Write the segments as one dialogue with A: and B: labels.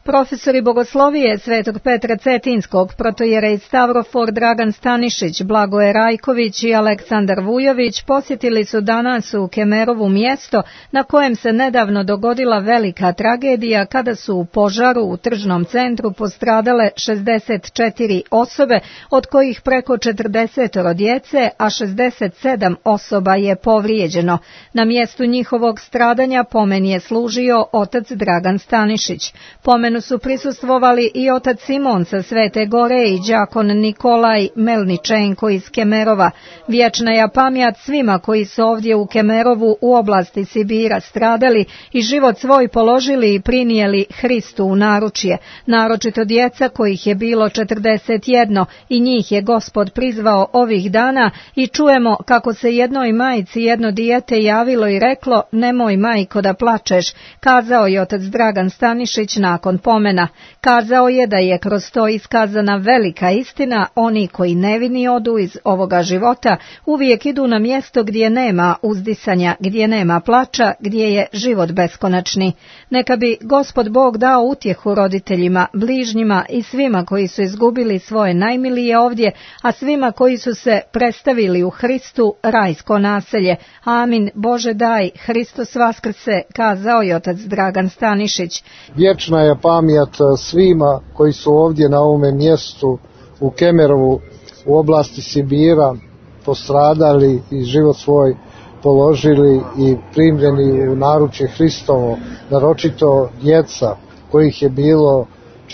A: Profesori bogoslovije Svetog Petra Cetinskog, protojerej Stavrofor Dragan Stanišić, Blagoje Rajković i Aleksandar Vujović posjetili su danas u Kemerovu mjesto na kojem se nedavno dogodila velika tragedija kada su u požaru u tržnom centru postradale 64 osobe, od kojih preko 40 djece, a 67 osoba je povrijeđeno. Na mjestu njihovog stradanja pomen je služio otac Dragan Stanišić. Pomenu su prisustvovali i otac Simon sa Svete Gore i đakon Nikolaj Melničenko iz Kemerova. Vječna je pamjat svima koji su ovdje u Kemerovu u oblasti Sibira stradali i život svoj položili i prinijeli Hristu u naručje, naročito djeca kojih je bilo 41 i njih je Gospod prizvao ovih dana i čujemo kako se jednoj majci jedno dijete javilo i reklo: "Nemoj, majko, da plačeš", kazao je otac Dragan Stanišić nakon pomena. Kazao je da je kroz to iskazana velika istina, oni koji nevini odu iz ovoga života uvijek idu na mjesto gdje nema uzdisanja, gdje nema plača, gdje je život beskonačni. Neka bi Gospod Bog dao utjehu roditeljima, bližnjima i svima koji su izgubili svoje najmilije ovdje, a svima koji su se predstavili u Hristu rajsko naselje. Amin. Bože daj, Hristos vaskrse, kazao je otac Dragan Stanišić.
B: Vječna je pamjat svima koji su ovdje na ovome mjestu u Kemerovu u oblasti Sibira postradali i život svoj položili i primljeni u naručje Hristovo, naročito djeca kojih je bilo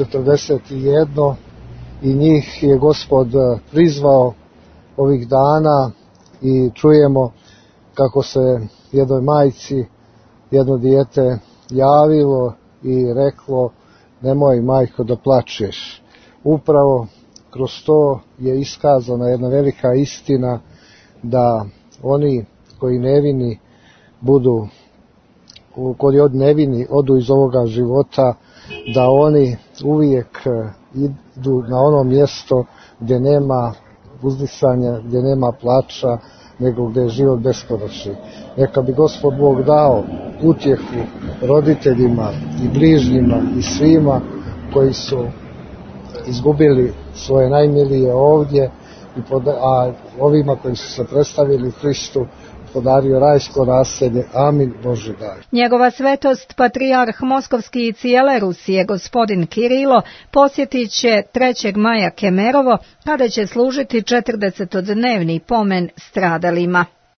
B: 41 i njih je Gospod prizvao ovih dana i čujemo kako se jednoj majci jedno dijete javilo i reklo: "Nemoj, majko, da plačeš." Upravo kroz to je iskazana jedna velika istina da oni koji nevini budu, koji nevini odu iz ovoga života, da oni uvijek idu na ono mjesto gdje nema uzdisanja, gdje nema plača, nego gdje je život beskonačni. Neka bi Gospod Bog dao utjehu roditeljima i bližnjima i svima koji su izgubili svoje najmilije ovdje, a ovima koji su se predstavili Hristu podario rajsko naselje. Amin. Bože daj.
A: Njegova svetost patrijarh Moskovski i cijele Rusije gospodin Kirilo posjetit će 3. maja Kemerovo kada će služiti 40-dnevni pomen stradalima.